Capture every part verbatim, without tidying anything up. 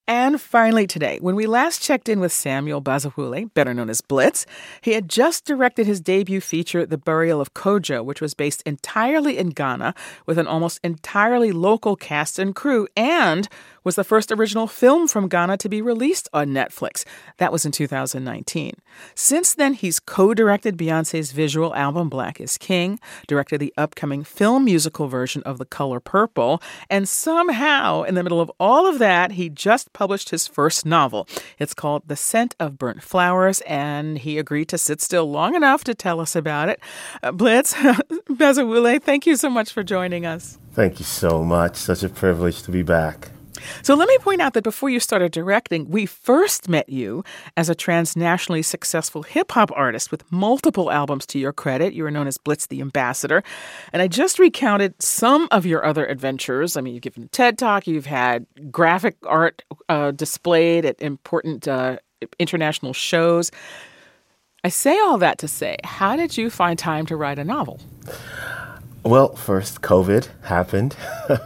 And finally today, when we last checked in with Samuel Bazawule, better known as Blitz, he had just directed his debut feature, The Burial of Kojo, which was based entirely in Ghana with an almost entirely local cast and crew, and was the first original film from Ghana to be released on Netflix. That was in two thousand nineteen. Since then, he's co-directed Beyoncé's visual album Black is King, directed the upcoming film musical version of The Color Purple, and somehow, in the middle of all of that, he just published his first novel. It's called The Scent of Burnt Flowers, and he agreed to sit still long enough to tell us about it. Uh, Blitz, Bazawule, thank you so much for joining us. Thank you so much. Such a privilege to be back. So let me point out that before you started directing, we first met you as a transnationally successful hip-hop artist with multiple albums to your credit. You were known as Blitz the Ambassador. And I just recounted some of your other adventures. I mean, you've given a TED Talk. You've had graphic art uh, displayed at important uh, international shows. I say all that to say, how did you find time to write a novel? Well, first, COVID happened.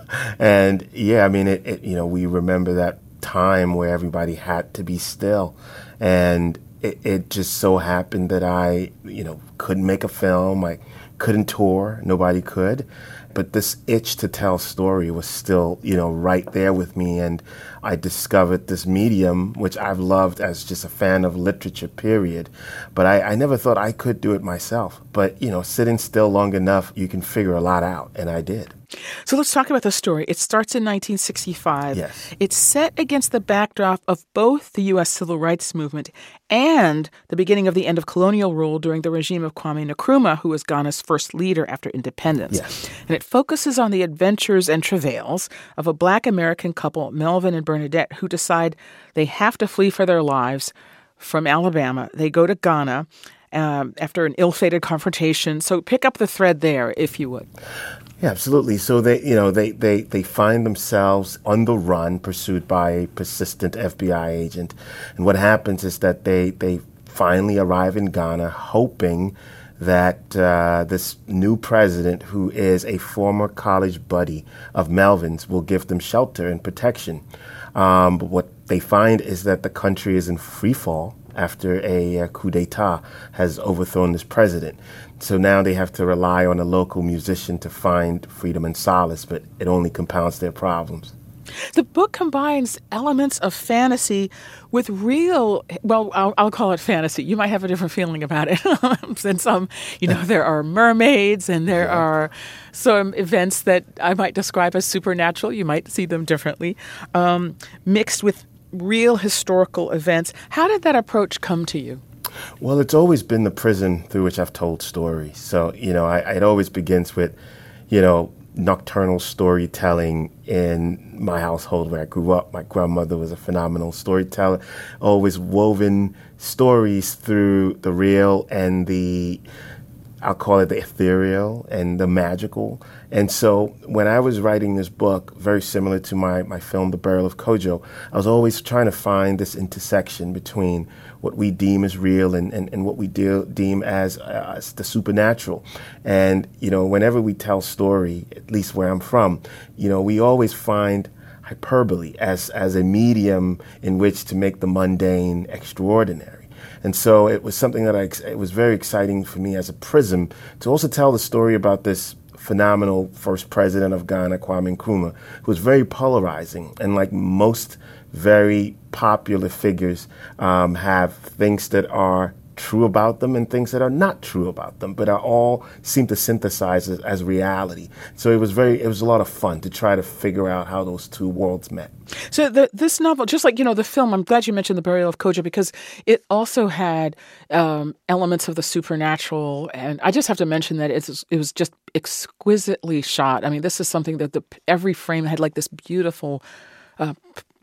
and yeah, I mean, it, it, you know, we remember that time where everybody had to be still. And it, it just so happened that I, you know, couldn't make a film. I couldn't tour. Nobody could. But this itch to tell story was still, you know, right there with me. And I discovered this medium, which I've loved as just a fan of literature, period. But I, I never thought I could do it myself. But, you know, sitting still long enough, you can figure a lot out. And I did. So let's talk about the story. It starts in nineteen sixty-five. Yes. It's set against the backdrop of both the U S civil rights movement and the beginning of the end of colonial rule during the regime of Kwame Nkrumah, who was Ghana's first leader after independence. Yes. And it focuses on the adventures and travails of a Black American couple, Melvin and Bernadette, who decide they have to flee for their lives from Alabama. They go to Ghana um, after an ill-fated confrontation. So pick up the thread there, if you would. Yeah, absolutely. So they, you know, they, they, they find themselves on the run, pursued by a persistent F B I agent. And what happens is that they, they finally arrive in Ghana hoping that uh, this new president, who is a former college buddy of Melvin's, will give them shelter and protection. Um, but what they find is that the country is in free fall after a, a coup d'etat has overthrown this president. So now they have to rely on a local musician to find freedom and solace, but it only compounds their problems. The book combines elements of fantasy with real, well, I'll, I'll call it fantasy. You might have a different feeling about it. Since, um, you know, there are mermaids and there yeah. are some events that I might describe as supernatural. You might see them differently, um, mixed with real historical events. How did that approach come to you? Well, it's always been the prison through which I've told stories. So, you know, I, it always begins with, you know, nocturnal storytelling in my household where I grew up. My grandmother was a phenomenal storyteller, always woven stories through the real and the, I'll call it the ethereal and the magical. And so when I was writing this book, very similar to my, my film, The Burial of Kojo, I was always trying to find this intersection between what we deem as real and, and, and what we de- deem as, uh, as the supernatural. And, you know, whenever we tell story, at least where I'm from, you know, we always find hyperbole as, as a medium in which to make the mundane extraordinary. And so it was something that I, it was very exciting for me as a prism to also tell the story about this phenomenal first president of Ghana, Kwame Nkrumah, who was very polarizing. And like most very popular figures, um, have things that are true about them and things that are not true about them, but are all seem to synthesize as, as reality. So it was very, it was a lot of fun to try to figure out how those two worlds met. So the, this novel, just like, you know, the film, I'm glad you mentioned The Burial of Kojo because it also had um, elements of the supernatural. And I just have to mention that it's, it was just exquisitely shot. I mean, this is something that the every frame had like this beautiful, uh,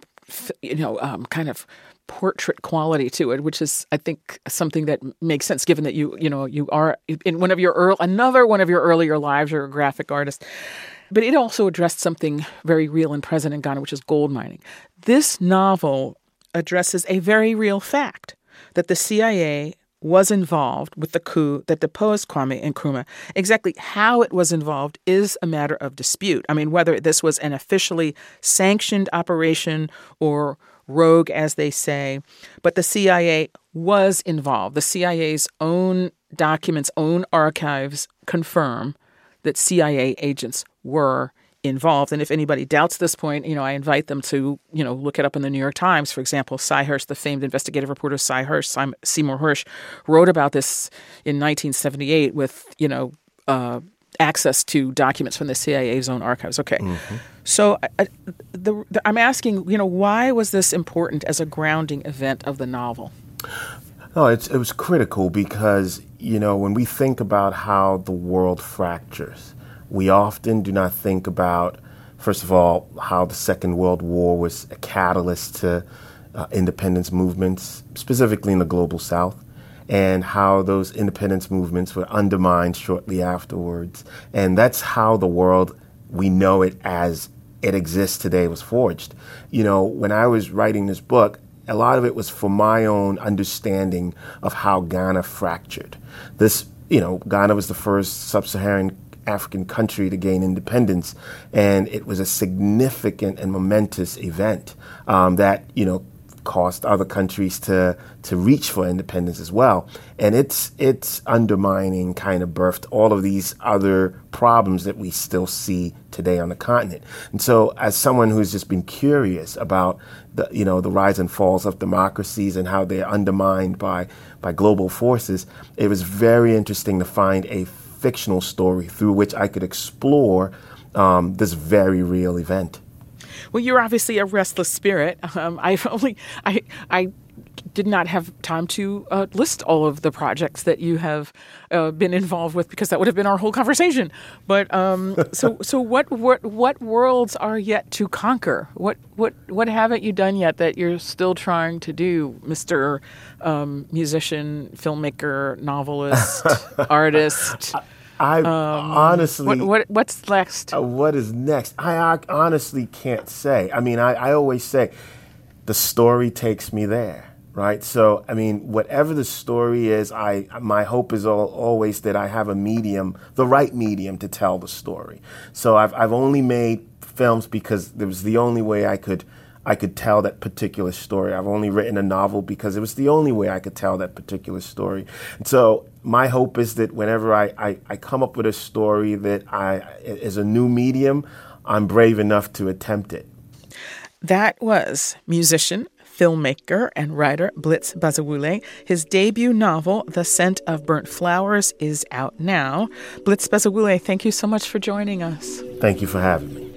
you know, um, kind of portrait quality to it, which is, I think, something that makes sense given that you, you know, you are in one of your early, another one of your earlier lives, you're a graphic artist. But it also addressed something very real and present in Ghana, which is gold mining. This novel addresses a very real fact that the C I A was involved with the coup that deposed Kwame Nkrumah. Exactly how it was involved is a matter of dispute. I mean, whether this was an officially sanctioned operation or rogue, as they say, but the C I A was involved. The C I A's own documents, own archives confirm that C I A agents were involved. And if anybody doubts this point, you know, I invite them to, you know, look it up in the New York Times. For example, Cy Hirsch, the famed investigative reporter Cy Hirsch, Simon, Seymour Hirsch, wrote about this in nineteen seventy-eight with, you know, uh, access to documents from the C I A's own archives. Okay. Mm-hmm. So I, the, the, I'm asking, you know, why was this important as a grounding event of the novel? No, it's, it was critical because, you know, when we think about how the world fractures, we often do not think about, first of all, how the Second World War was a catalyst to uh, independence movements, specifically in the Global South, and how those independence movements were undermined shortly afterwards. And that's how the world, we know it as it exists today, was forged. You know, when I was writing this book, a lot of it was for my own understanding of how Ghana fractured. This, you know, Ghana was the first sub-Saharan African country to gain independence, and it was a significant and momentous event um, that, you know, caused other countries to to reach for independence as well. And it's it's undermining kind of birthed all of these other problems that we still see today on the continent. And so as someone who's just been curious about the, you know, the rise and falls of democracies and how they're undermined by by global forces, it was very interesting to find a fictional story through which I could explore um, this very real event. Well, you're obviously a restless spirit. Um, I've only I I did not have time to uh, list all of the projects that you have uh, been involved with, because that would have been our whole conversation. But um, so so what what what worlds are yet to conquer? What what what haven't you done yet that you're still trying to do, Mister Um, musician, filmmaker, novelist, artist? I um, honestly... What, what What's next? Uh, what is next? I, I honestly can't say. I mean, I, I always say the story takes me there, right? So, I mean, whatever the story is, I my hope is all, always that I have a medium, the right medium to tell the story. So I've I've only made films because it was the only way I could I could tell that particular story. I've only written a novel because it was the only way I could tell that particular story. And so my hope is that whenever I, I, I come up with a story that I is a new medium, I'm brave enough to attempt it. That was musician, filmmaker, and writer Blitz Bazawule. His debut novel, The Scent of Burnt Flowers, is out now. Blitz Bazawule, thank you so much for joining us. Thank you for having me.